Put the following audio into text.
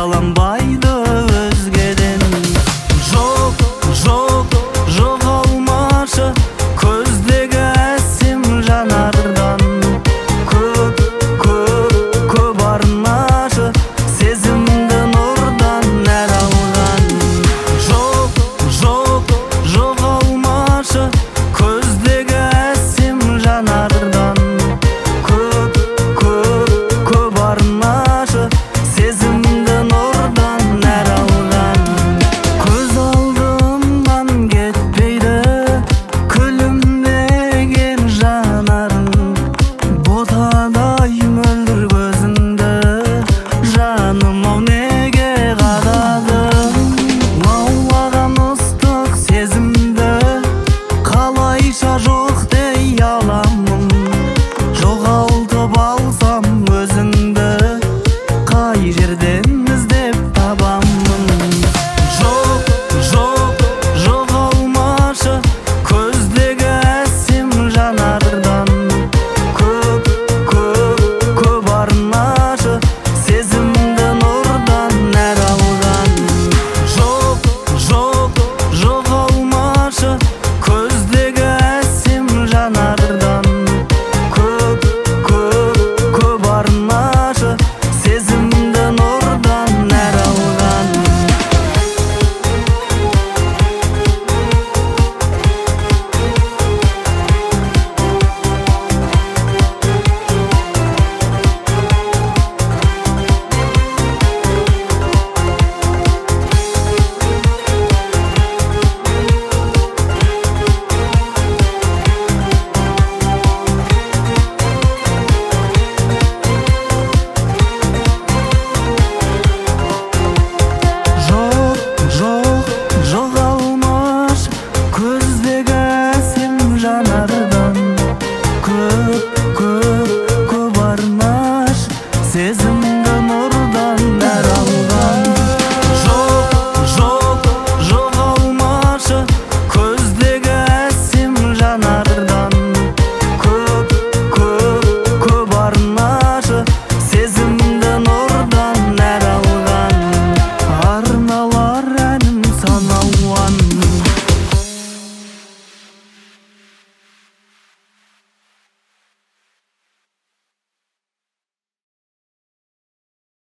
пайдаланбайды өзгеден. Жоқ, жоқ, жоғалмашы көздегі әсем жанардан. Көп, көп, көп арнашы сезімді нұрдан нәр алған. Жоқ, жоқ, жоғалмашы көздегі әсем жанардан. Көп, көп, көп арнашы сезімді нұрдан нәр алған. Көз алдымнан кетпейді күлімдеген жанарың. Ботадай мөлдір көзіңді жаным ау не